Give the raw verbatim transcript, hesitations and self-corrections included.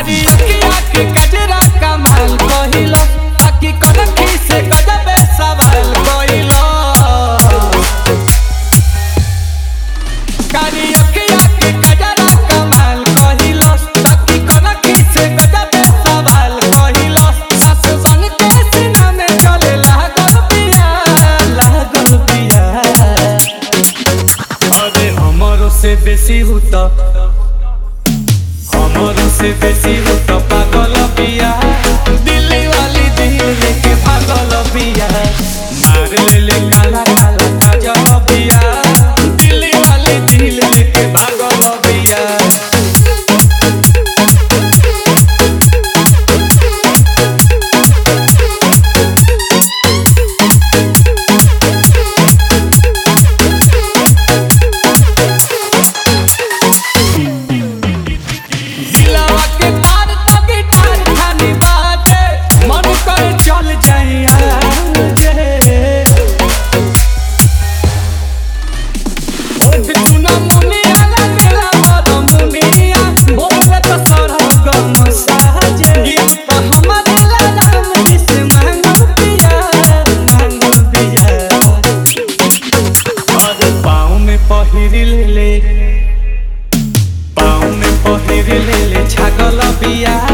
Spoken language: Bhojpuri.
करिया के कजरा कमाल कहिलो ताकि कनखी से गजबे सवाल कहिलो करिया के कजरा कमाल कहिलो ताकि कनखी से गजबे सवाल कहिलो सास बन के सीना में चले लागल पिया लागल पिया अरे हमरो से बेसी हुता हमरो से बेसी हुता पागल पिया दिल्ली वाली दिल लेके पागल पिया मार ले ले काला काला काजल पिया दिल्ली वाली दिल लेके पागल पिया चल जाइया सुना मुनिया मेला बड़ मुनिया बोले तो सरगम साजे हमारे राम जी से मांगल पिया मांगल पिया और पाँव में पहिर ले ले पाँव में पहिर ले ले छागल पिया